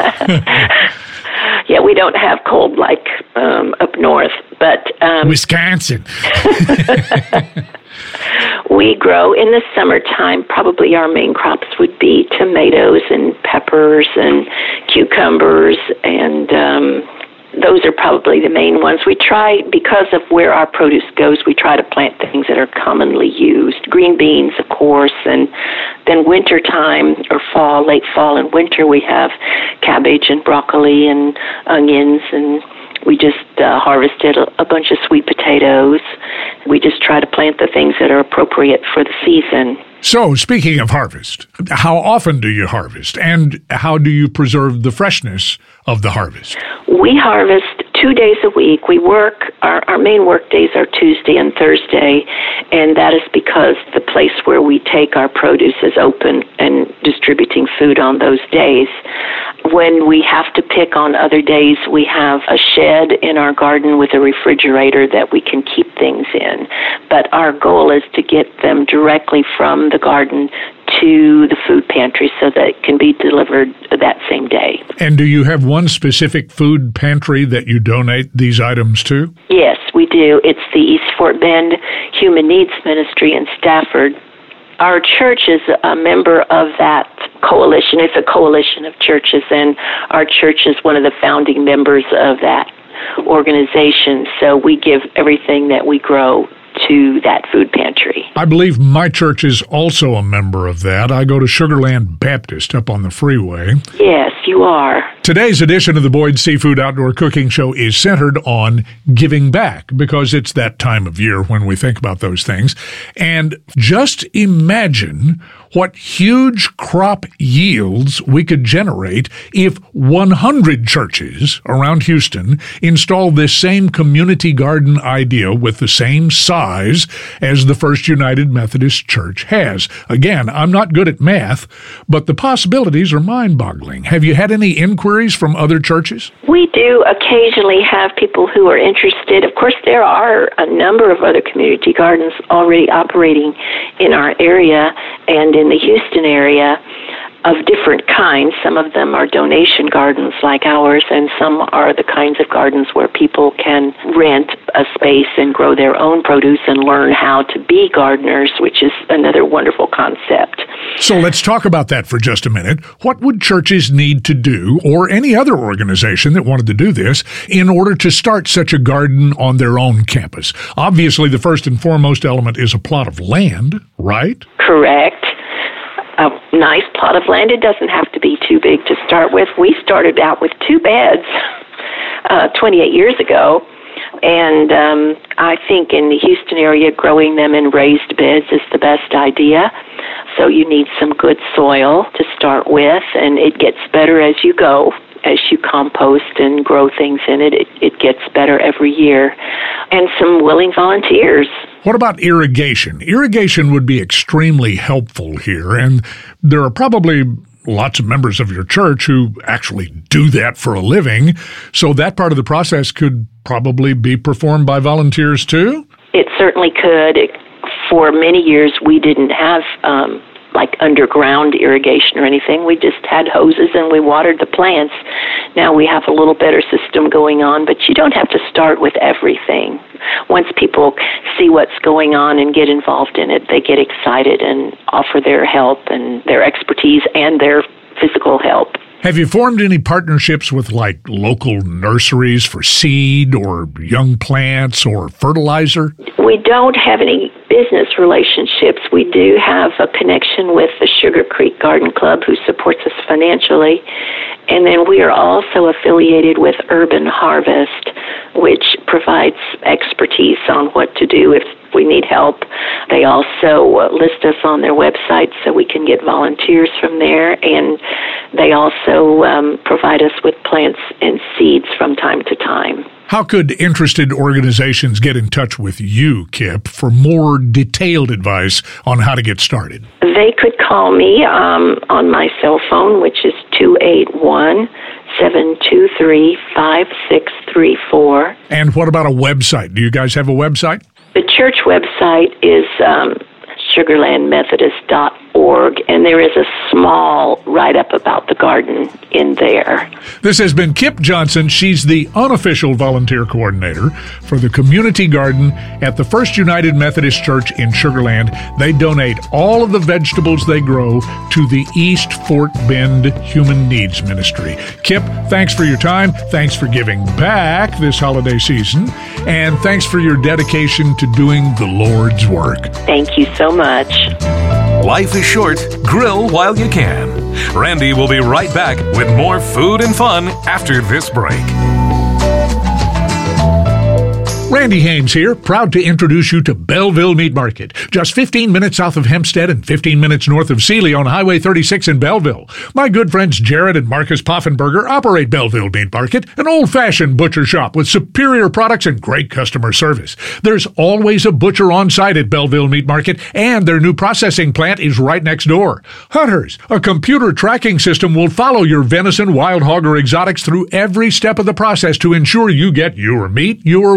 Yeah, we don't have cold like um, up north, but... Um, Wisconsin. We grow in the summertime. Probably our main crops would be tomatoes and peppers and cucumbers, and um, those are probably the main ones. We try, because of where our produce goes, we try to plant things that are commonly used. Green beans, of course, and then wintertime or fall, late fall and winter, we have cabbage and broccoli and onions, and we just uh, harvested a, a bunch of sweet potatoes. We just try to plant the things that are appropriate for the season. So, speaking of harvest, how often do you harvest, and how do you preserve the freshness of the harvest? We harvest two days a week. We work, our, our main work days are Tuesday and Thursday, and that is because the place where we take our produce is open and distributing food on those days. When we have to pick on other days, we have a shed in our garden with a refrigerator that we can keep things in. But our goal is to get them directly from the garden to the food pantry so that it can be delivered that same day. And do you have one specific food pantry that you donate these items to? Yes, we do. It's the East Fort Bend Human Needs Ministry in Stafford. Our church is a member of that coalition. It's a coalition of churches, and our church is one of the founding members of that organization. So we give everything that we grow to that food pantry. I believe my church is also a member of that. I go to Sugarland Baptist up on the freeway. Yes, you are. Today's edition of the Boyd Seafood Outdoor Cooking Show is centered on giving back, because it's that time of year when we think about those things. And just imagine what huge crop yields we could generate if one hundred churches around Houston installed this same community garden idea with the same size as the First United Methodist Church has. Again, I'm not good at math, but the possibilities are mind-boggling. Have you had any inquiries from other churches? We do occasionally have people who are interested. Of course, there are a number of other community gardens already operating in our area and in the Houston area of different kinds. Some of them are donation gardens like ours, and some are the kinds of gardens where people can rent a space and grow their own produce and learn how to be gardeners, which is another wonderful concept. So let's talk about that for just a minute. What would churches need to do, or any other organization that wanted to do this, in order to start such a garden on their own campus? Obviously, the first and foremost element is a plot of land, right? Correct. A nice plot of land. It doesn't have to be too big to start with. We started out with two beds uh, twenty-eight years ago, and um, I think in the Houston area, growing them in raised beds is the best idea. So you need some good soil to start with, and it gets better as you go. As you compost and grow things in it, it, it gets better every year. And some willing volunteers. What about irrigation? Irrigation would be extremely helpful here, and there are probably lots of members of your church who actually do that for a living, so that part of the process could probably be performed by volunteers too? It certainly could. It, for many years, we didn't have um, like underground irrigation or anything. We just had hoses and we watered the plants. Now we have a little better system going on, but you don't have to start with everything. Once people see what's going on and get involved in it, they get excited and offer their help and their expertise and their physical help. Have you formed any partnerships with, like, local nurseries for seed or young plants or fertilizer? We don't have any business relationships. We do have a connection with the Sugar Creek Garden Club, who supports us financially. And then we are also affiliated with Urban Harvest, which provides expertise on what to do if we need help. They also list us on their website so we can get volunteers from there, and they also um, provide us with plants and seeds from time to time. How could interested organizations get in touch with you, Kip, for more detailed advice on how to get started? They could call me um, on my cell phone, which is two eight one, seven two three, five six three four. And what about a website? Do you guys have a website? The church website is um, sugarland methodist dot org, and there is a small write-up about the garden in there. This has been Kip Johnson. She's the unofficial volunteer coordinator for the community garden at the First United Methodist Church in Sugar Land. They donate all of the vegetables they grow to the East Fort Bend Human Needs Ministry. Kip, thanks for your time. Thanks for giving back this holiday season. And thanks for your dedication to doing the Lord's work. Thank you so much. Life is short. Grill while you can. Randy will be right back with more food and fun after this break. Randy Hames here, proud to introduce you to Belleville Meat Market. Just fifteen minutes south of Hempstead and fifteen minutes north of Sealy on Highway thirty-six in Belleville. My good friends Jared and Marcus Poffenberger operate Belleville Meat Market, an old-fashioned butcher shop with superior products and great customer service. There's always a butcher on site at Belleville Meat Market, and their new processing plant is right next door. Hunters, a computer tracking system will follow your venison, wild hog, or exotics through every step of the process to ensure you get your meat your way.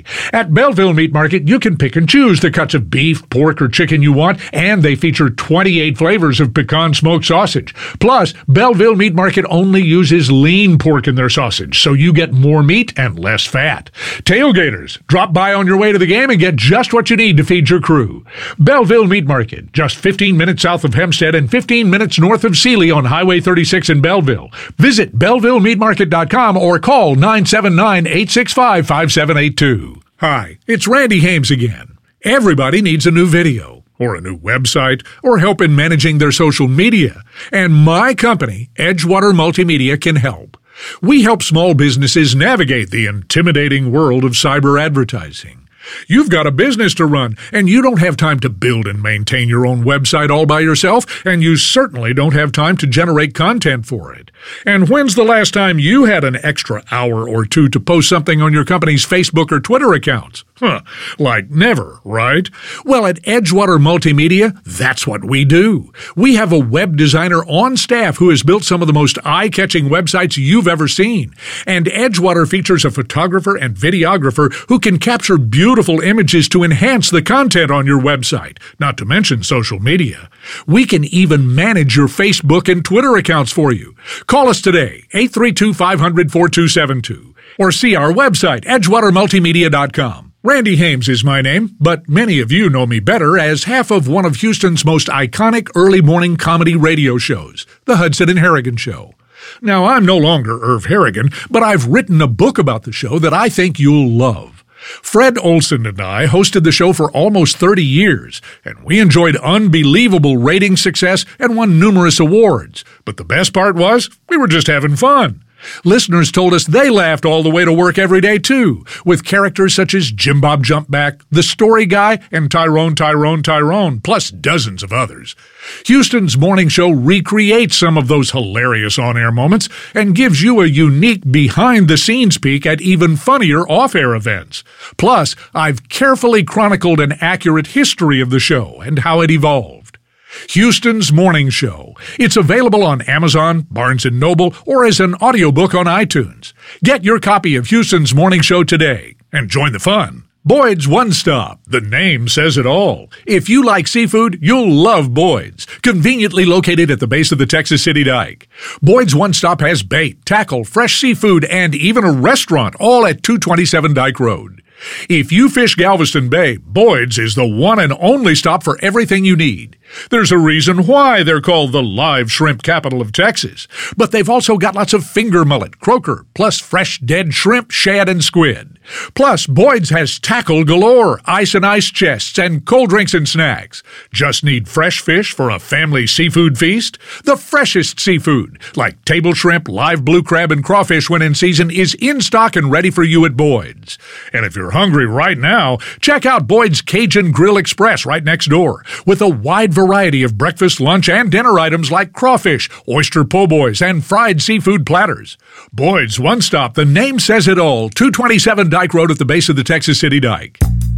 quality. At Belleville Meat Market, you can pick and choose the cuts of beef, pork, or chicken you want, and they feature twenty-eight flavors of pecan smoked sausage. Plus, Belleville Meat Market only uses lean pork in their sausage, so you get more meat and less fat. Tailgaters, drop by on your way to the game and get just what you need to feed your crew. Belleville Meat Market, just fifteen minutes south of Hempstead and fifteen minutes north of Sealy on Highway thirty-six in Belleville. Visit belleville meat market dot com or call nine seven nine, eight six five, five seven eight two. Hi, it's Randy Hames again. Everybody needs a new video, or a new website, or help in managing their social media. And my company, Edgewater Multimedia, can help. We help small businesses navigate the intimidating world of cyber advertising. You've got a business to run, and you don't have time to build and maintain your own website all by yourself, and you certainly don't have time to generate content for it. And when's the last time you had an extra hour or two to post something on your company's Facebook or Twitter accounts? Huh, like never, right? Well, at Edgewater Multimedia, that's what we do. We have a web designer on staff who has built some of the most eye-catching websites you've ever seen. And Edgewater features a photographer and videographer who can capture beautiful images to enhance the content on your website, not to mention social media. We can even manage your Facebook and Twitter accounts for you. Call us today, eight three two, five hundred, four two seven two, or see our website, edgewater multimedia dot com. Randy Hames is my name, but many of you know me better as half of one of Houston's most iconic early morning comedy radio shows, The Hudson and Harrigan Show. Now, I'm no longer Irv Harrigan, but I've written a book about the show that I think you'll love. Fred Olson and I hosted the show for almost thirty years, and we enjoyed unbelievable rating success and won numerous awards. But the best part was, we were just having fun. Listeners told us they laughed all the way to work every day, too, with characters such as Jim Bob Jumpback, The Story Guy, and Tyrone, Tyrone, Tyrone, plus dozens of others. Houston's morning show recreates some of those hilarious on-air moments and gives you a unique behind-the-scenes peek at even funnier off-air events. Plus, I've carefully chronicled an accurate history of the show and how it evolved. Houston's Morning Show. It's available on Amazon, Barnes and Noble, or as an audiobook on iTunes. Get your copy of Houston's Morning Show today and join the fun. Boyd's One Stop. The name says it all. If you like seafood, you'll love Boyd's, conveniently located at the base of the Texas City Dike. Boyd's One Stop has bait, tackle, fresh seafood, and even a restaurant, all at two twenty-seven Dike Road. If you fish Galveston Bay, Boyd's is the one and only stop for everything you need. There's a reason why they're called the live shrimp capital of Texas. But they've also got lots of finger mullet, croaker, plus fresh dead shrimp, shad, and squid. Plus, Boyd's has tackle galore, ice and ice chests, and cold drinks and snacks. Just need fresh fish for a family seafood feast? The freshest seafood, like table shrimp, live blue crab, and crawfish when in season, is in stock and ready for you at Boyd's. And if you're hungry right now, check out Boyd's Cajun Grill Express right next door, with a wide variety of breakfast, lunch, and dinner items like crawfish, oyster po' boys, and fried seafood platters. Boyd's One Stop, the name says it all, two twenty-seven Dike Road at the base of the Texas City Dike.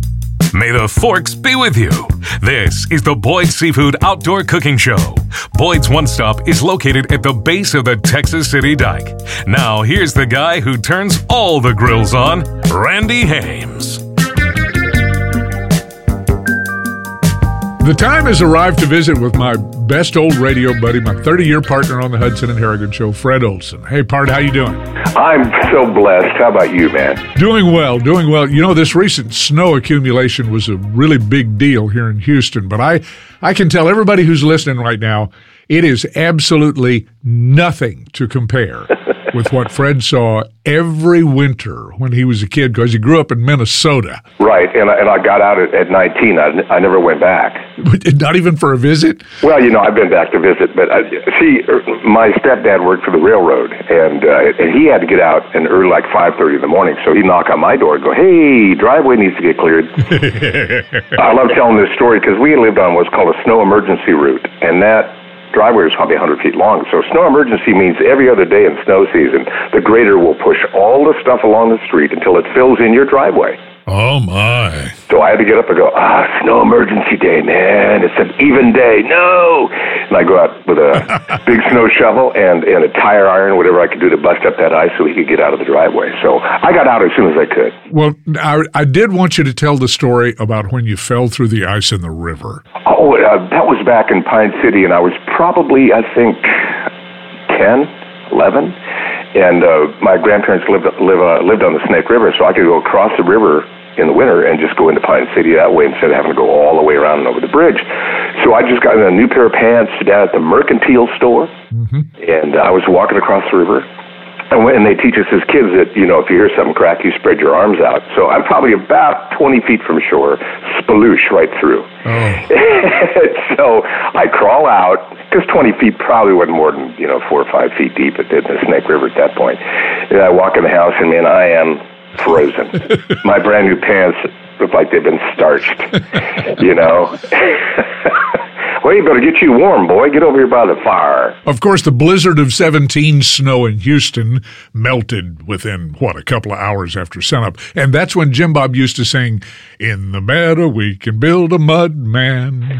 May the forks be with you. This is the Boyd's Seafood Outdoor Cooking Show. Boyd's One Stop is located at the base of the Texas City Dike. Now, here's the guy who turns all the grills on, Randy Hames. The time has arrived to visit with my best old radio buddy, my thirty-year partner on the Hudson and Harrigan Show, Fred Olson. Hey, Pard, how you doing? I'm so blessed. How about you, man? Doing well, doing well. You know, this recent snow accumulation was a really big deal here in Houston, but I, I can tell everybody who's listening right now, it is absolutely nothing to compare with what Fred saw every winter when he was a kid, because he grew up in Minnesota. Right, and I, and I got out at, at nineteen. I, I never went back. Not even for a visit? Well, you know, I've been back to visit, but I, see, my stepdad worked for the railroad, and uh, and he had to get out in early, like five thirty in the morning, so he'd knock on my door and go, hey, driveway needs to get cleared. I love telling this story because we lived on what's called a snow emergency route, and that driveway is probably one hundred feet long. So snow emergency means every other day in snow season, the grader will push all the stuff along the street until it fills in your driveway. Oh, my. So I had to get up and go, ah, snow emergency day, man. It's an even day. No. And I go out with a big snow shovel and, and a tire iron, whatever I could do to bust up that ice so he could get out of the driveway. So I got out as soon as I could. Well, I, I did want you to tell the story about when you fell through the ice in the river. Oh, uh, that was back in Pine City, and I was probably, I think, ten, eleven. And uh, my grandparents lived live, uh, lived on the Snake River, so I could go across the river in the winter and just go into Pine City that way instead of having to go all the way around and over the bridge. So I just got a new pair of pants down at the Mercantile store, mm-hmm. and I was walking across the river. And when they teach us as kids that, you know, if you hear something crack, you spread your arms out. So I'm probably about twenty feet from shore, sploosh right through. Oh. So I crawl out, because twenty feet probably wasn't more than, you know, four or five feet deep at the Snake River at that point. And I walk in the house, and, man, I am frozen. My brand new pants look like they've been starched, you know. Well, you better get you warm, boy. Get over here by the fire. Of course, the blizzard of seventeen snow in Houston melted within, what, a couple of hours after sunup. And that's when Jim Bob used to sing, "In the meadow we can build a mud man."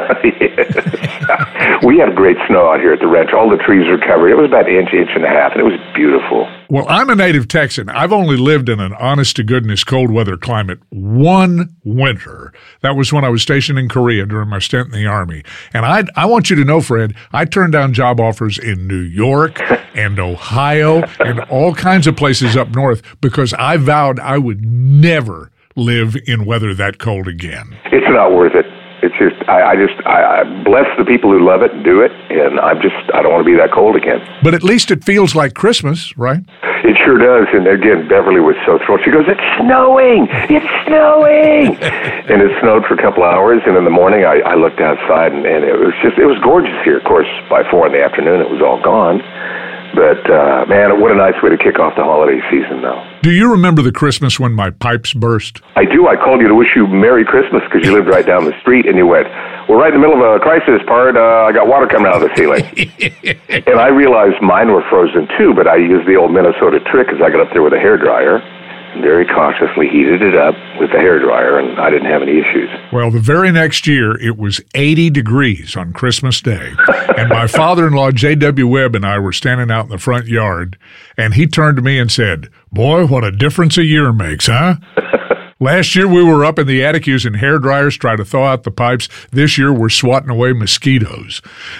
We had great snow out here at the ranch. All the trees were covered. It was about an inch, inch and a half, and it was beautiful. Well, I'm a native Texan. I've only lived in an honest-to-goodness cold weather climate one winter. That was when I was stationed in Korea during my stint in the Army. And I I want you to know, Fred, I turned down job offers in New York and Ohio and all kinds of places up north because I vowed I would never live in weather that cold again. It's not worth it. It's just, I, I just, I, I bless the people who love it and do it, and I'm just, I don't want to be that cold again. But at least it feels like Christmas, right? It sure does, and again, Beverly was so thrilled. She goes, "It's snowing! It's snowing!" And it snowed for a couple hours, and in the morning I, I looked outside, and, and it was just, it was gorgeous here. Of course, by four in the afternoon, it was all gone. But, uh, man, what a nice way to kick off the holiday season, though. Do you remember the Christmas when my pipes burst? I do. I called you to wish you Merry Christmas because you lived right down the street, and you went, "We're right in the middle of a crisis part. Uh, I got water coming out of the ceiling." And I realized mine were frozen, too, but I used the old Minnesota trick because I got up there with a hairdryer and very cautiously heated it up with the hairdryer, and I didn't have any issues. Well, the very next year, it was eighty degrees on Christmas Day, and my father-in-law, J W Webb, and I were standing out in the front yard, and he turned to me and said, "Boy, what a difference a year makes, huh?" Last year, we were up in the attic using hairdryers trying to thaw out the pipes. This year, we're swatting away mosquitoes.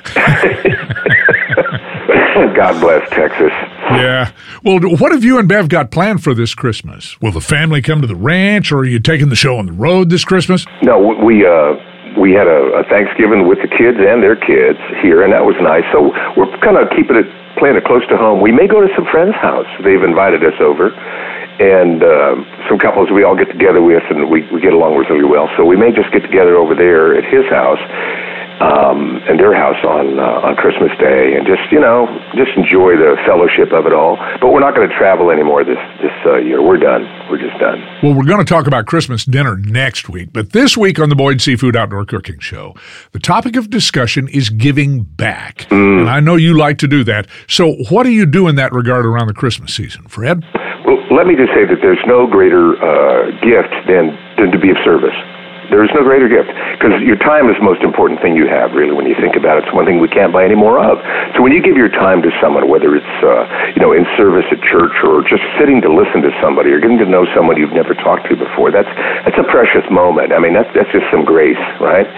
God bless Texas. Yeah. Well, what have you and Bev got planned for this Christmas? Will the family come to the ranch, or are you taking the show on the road this Christmas? No, we uh, we had a, a Thanksgiving with the kids and their kids here, and that was nice. So we're kind of keeping it, playing it close to home. We may go to some friend's house. They've invited us over. And uh, some couples we all get together with, and we, we get along really well. So we may just get together over there at his house um, and their house on uh, on Christmas Day, and just you know just enjoy the fellowship of it all. But we're not going to travel anymore this this uh, year. We're done. We're just done. Well, we're going to talk about Christmas dinner next week, but this week on the Boyd Seafood Outdoor Cooking Show, the topic of discussion is giving back, mm. and I know you like to do that. So, what do you do in that regard around the Christmas season, Fred? Well, let me just say that there's no greater uh, gift than, than to be of service. There is no greater gift, because your time is the most important thing you have, really, when you think about it. It's one thing we can't buy any more of. So when you give your time to someone, whether it's uh, you know in service at church or just sitting to listen to somebody or getting to know someone you've never talked to before, that's that's a precious moment. I mean, that's that's just some grace, right?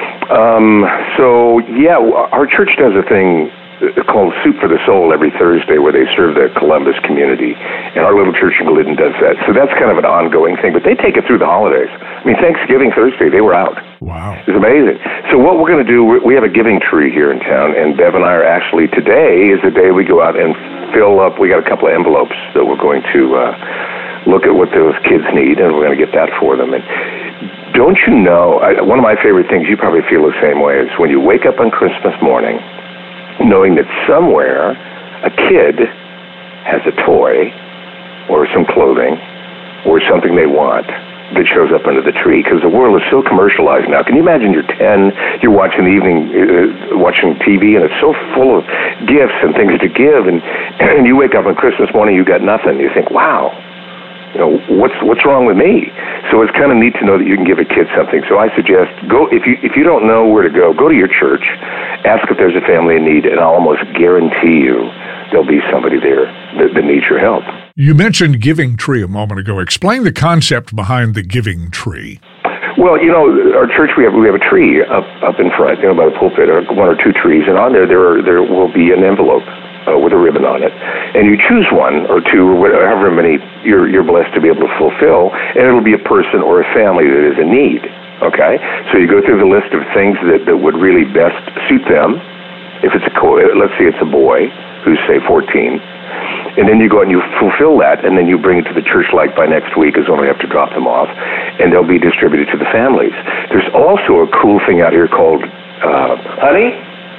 Um, so yeah, our church does a thing called Soup for the Soul every Thursday, where they serve the Columbus community, and our little church in Glidden does that. So that's kind of an ongoing thing, but they take it through the holidays. I mean, Thanksgiving Thursday, they were out. Wow. It's amazing. So what we're going to do, we have a giving tree here in town, and Bev and I are actually, today is the day we go out and fill up, we got a couple of envelopes that we're going to uh, look at what those kids need, and we're going to get that for them. And don't you know, I, one of my favorite things, you probably feel the same way, is when you wake up on Christmas morning, knowing that somewhere a kid has a toy or some clothing or something they want that shows up under the tree, because the world is so commercialized now. Can you imagine you're ten, you're watching the evening, uh, watching T V, and it's so full of gifts and things to give, and, and you wake up on Christmas morning, you got nothing. You think, wow, You know, what's what's wrong with me? So it's kind of neat to know that you can give a kid something. So I suggest go if you if you don't know where to go, go to your church, ask if there's a family in need, and I'll almost guarantee you there'll be somebody there that, that needs your help. You mentioned Giving Tree a moment ago. Explain the concept behind the Giving Tree. Well, you know, our church we have we have a tree up up in front, you know, by the pulpit, or one or two trees, and on there there are, there will be an envelope. Uh, with a ribbon on it, and you choose one or two or whatever many you're you're blessed to be able to fulfill, and it'll be a person or a family that is in need. Okay, so you go through the list of things that, that would really best suit them. If it's a co- let's say it's a boy who's say fourteen, and then you go and you fulfill that, and then you bring it to the church like by next week, is when we have to drop them off, and they'll be distributed to the families. There's also a cool thing out here called, uh, honey,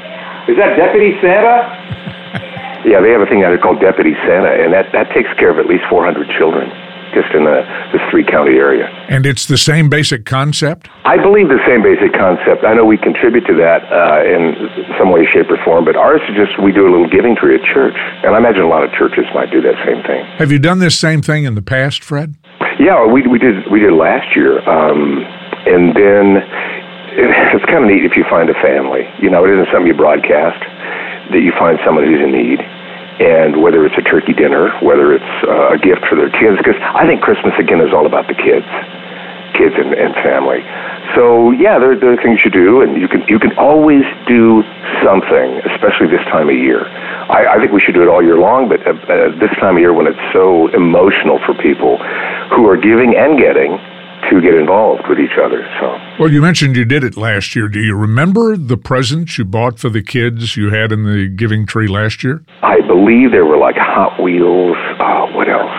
is that Deputy Santa? Yeah, they have a thing out here called Deputy Santa, and that, that takes care of at least four hundred children just in the, this three-county area. And it's the same basic concept? I believe the same basic concept. I know we contribute to that uh, in some way, shape, or form, but ours is just we do a little giving tree at church, and I imagine a lot of churches might do that same thing. Have you done this same thing in the past, Fred? Yeah, we we did we did last year, um, and then it, it's kind of neat if you find a family. You know, it isn't something you broadcast, that you find someone who's in need, and whether it's a turkey dinner, whether it's uh, a gift for their kids, because I think Christmas, again, is all about the kids, kids and, and family. So, yeah, there, there are things you do, and you can you can always do something, especially this time of year. I, I think we should do it all year long, but uh, uh, this time of year when it's so emotional for people who are giving and getting, to get involved with each other. So, well, you mentioned you did it last year. Do you remember the presents you bought for the kids you had in the Giving Tree last year? I believe there were like Hot Wheels. Oh, what else?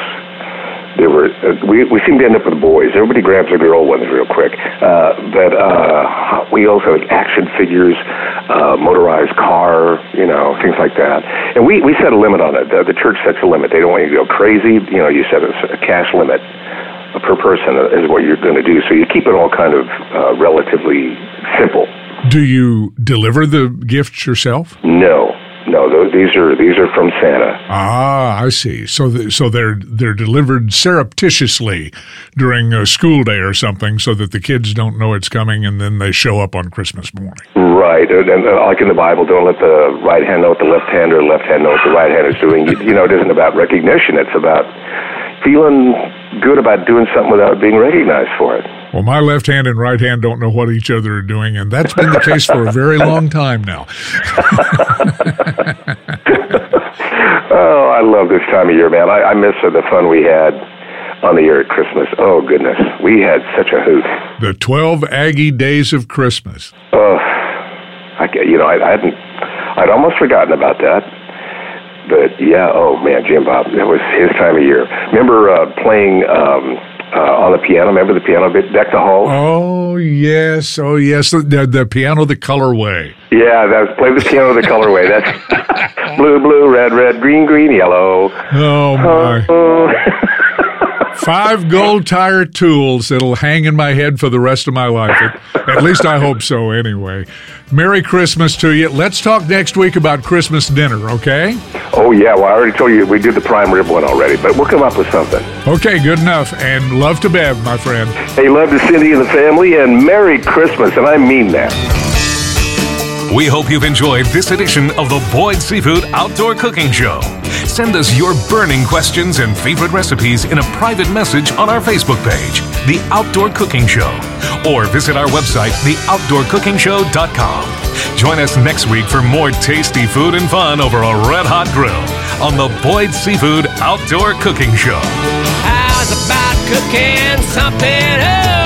There were. Uh, we we seem to end up with boys. Everybody grabs their girl ones real quick. Uh, but uh, Hot Wheels, like action figures, uh, motorized car, you know, things like that. And we we set a limit on it. The, the church sets a limit. They don't want you to go crazy. You know, you set a, a cash limit per person is what you're going to do. So you keep it all kind of uh, relatively simple. Do you deliver the gifts yourself? No, no. Those, these are these are from Santa. Ah, I see. So the, so they're they're delivered surreptitiously during a school day or something, so that the kids don't know it's coming, and then they show up on Christmas morning. Right, and, and uh, like in the Bible, don't let the right hand know what the left hand, or the left hand know what the right hand is doing. You, you know, it isn't about recognition. It's about feeling good about doing something without being recognized for it. Well, my left hand and right hand don't know what each other are doing, and that's been the case for a very long time now. Oh, I love this time of year, man. I, I miss the fun we had on the air at Christmas. Oh, goodness. We had such a hoot. The twelve Aggie days of Christmas. Oh, I, you know, I, I hadn't, I'd almost forgotten about that. But, yeah, oh, man, Jim Bob, that was his time of year. Remember uh, playing um, uh, on the piano? Remember the piano bit, Deck the Halls? Oh, yes. Oh, yes. The, the piano, the colorway. Yeah, that's play the piano, the colorway. That's blue, blue, red, red, green, green, yellow. Oh, my. Oh. Five gold tire tools that'll hang in my head for the rest of my life. At, at least I hope so, anyway. Merry Christmas to you. Let's talk next week about Christmas dinner, okay? Oh, yeah. Well, I already told you we did the prime rib one already, but we'll come up with something. Okay, good enough. And love to Bev, my friend. Hey, love to Cindy and the family, and Merry Christmas, and I mean that. We hope you've enjoyed this edition of the Boyd Seafood Outdoor Cooking Show. Send us your burning questions and favorite recipes in a private message on our Facebook page, The Outdoor Cooking Show, or visit our website, the outdoor cooking show dot com. Join us next week for more tasty food and fun over a red-hot grill on the Boyd Seafood Outdoor Cooking Show. How's about cooking something up?